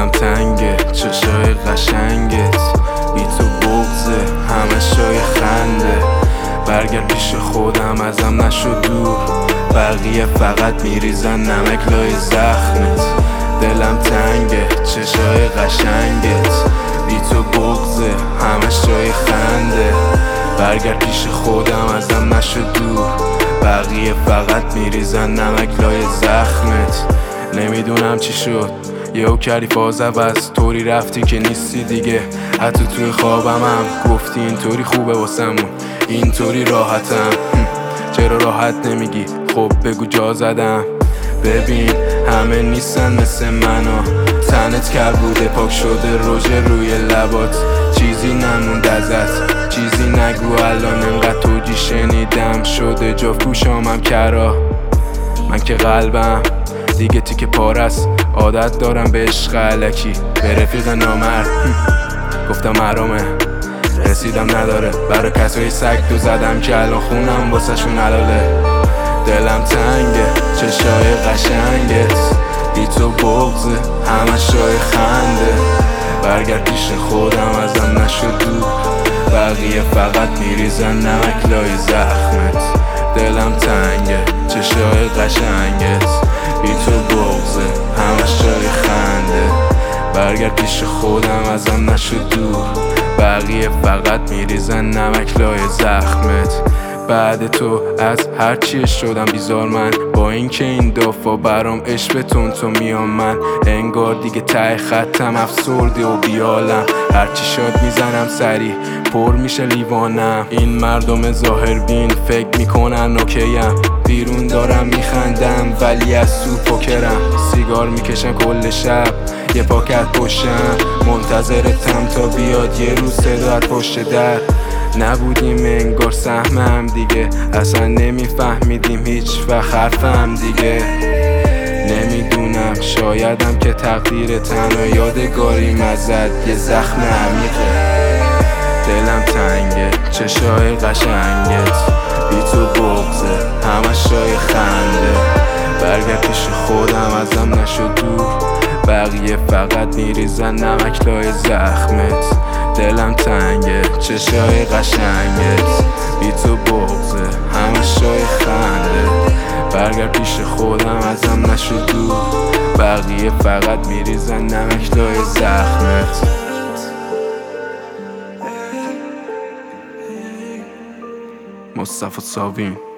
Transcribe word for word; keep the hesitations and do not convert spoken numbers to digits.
دلم تنگه چشای قشنگت، بی تو بغضه همه شای خنده. برگرد پیش خودم ازم نشو دور، بقیه فقط میریزن نمک لای زخمت. دلم تنگه چشای قشنگت، بی تو بغضه همه شای خنده. برگرد پیش خودم ازم نشو دور، بقیه فقط میریزن نمک لای زخمت. نمیدونم چی شد یهو کردی فاز عوض، طوری رفتی که نیستی دیگه. حتی توی خوابم هم گفتی اینطوری خوبه واسمون، اینطوری راحتم. چرا راحت نمیگی؟ خب بگو جا زدم. ببین همه نیستن مثل منو، تنت کبوده پاک شده روژه روی لبات. چیزی نموند ازت، چیزی نگو الان انقدر توجی شنیدم شده جا پوشامم کرا. من که قلبم دیگه تیکه پارست، عادت دارم به عشق علکی به رفیق نامرد. گفتم حرامه رسیدم نداره، برای کسای سگ تو زدم که الان خونم واسه شون حلاله. دلم تنگه چشای قشنگت، بی تو بغضه همه شای خنده. برگرد پیش خودم ازم نشو دور، بقیه فقط میریزن نمک لای زخمت. دلم تنگه چشای قشنگت، بی تو بغضه همه شای خنده. برگرد پیش خودم ازم نشو دور، بقیه فقط میریزن نمک لای زخمت. بعد تو از هر چی شدم بیزار من، با اینکه این دافا برام عشق به تون تو میام من. انگار دیگه ته خطم افسرده و بیالم، هرچی شاد میزنم سری پر میشه لیوانم. این مردم ظاهر بین فکر میکنن اوکیم، بیرون دارم میخندم ولی از تو پوکرم. سیگار میکشم کل شب یه پاکت پشتم، منتظرتم تا بیاد یه روز صدات پشت در. نبودیم انگار سهمم دیگه، اصلا نمیفهمیدیم هیچ وقت حرفم دیگه. نمیدونم شایدم که تقدیر تنها یادگاری ازت یه زخم عمیقه. دلم تنگه چشای قشنگت، بی تو بغضه همه شای خنده. برگرد پیش خودم ازم نشو دور، بقیه فقط میریزن نمک لای زخمت. دلم تنگه چشای قشنگت، بی تو بغضه همه شای خنده. برگرد پیش خودم ازم نشو دور، بقیه فقط میریزن نمک لای زخمت. مصطفی ساوین